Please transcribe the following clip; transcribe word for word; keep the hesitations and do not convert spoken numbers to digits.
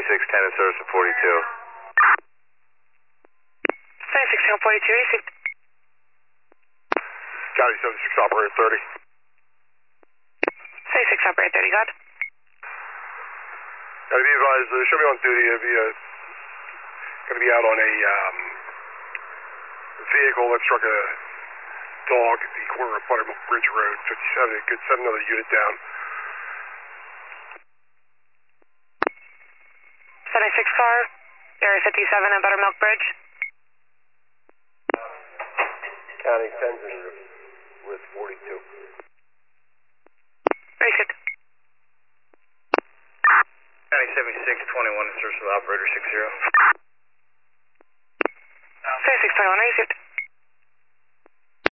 seventy-six ten in service at forty-two. seventy-six ten forty-two, received. County seventy-six operator thirty. seventy-six operator thirty, got. Gotta be advised, uh, show me on duty, I'll be, uh, gonna be out on a, um, vehicle that struck a dog at the corner of Buttermilk Bridge Road, fifty-seven, it could send another unit down. seventy-six car, area fifty-seven at Buttermilk Bridge. County tens with forty-two. Received. County seventy-six twenty-one in service with operator six zero. seventy-six twenty-one, received.